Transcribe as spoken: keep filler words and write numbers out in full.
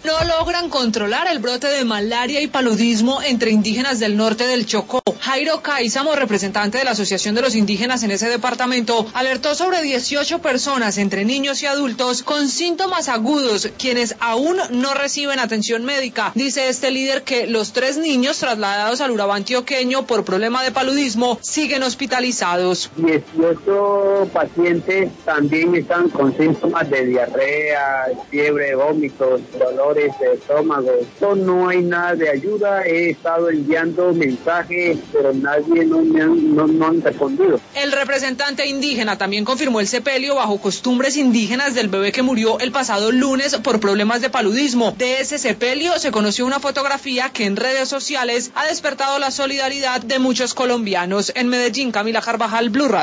No logran controlar el brote de malaria y paludismo entre indígenas del norte del Chocó. Jairo Caizamo, representante de la Asociación de los Indígenas en ese departamento, alertó sobre dieciocho personas, entre niños y adultos, con síntomas agudos, quienes aún no reciben atención médica. Dice este líder que los tres niños trasladados al Urabá antioqueño por problema de paludismo siguen hospitalizados. dieciocho pacientes también están con síntomas de diarrea, fiebre, vómitos, dolor de estómago. Esto no hay nada de ayuda. He estado enviando mensajes, pero nadie no me han, no, no han respondido. El representante indígena también confirmó el sepelio bajo costumbres indígenas del bebé que murió el pasado lunes por problemas de paludismo. De ese sepelio se conoció una fotografía que en redes sociales ha despertado la solidaridad de muchos colombianos. En Medellín, Camila Carvajal, Blue Radio.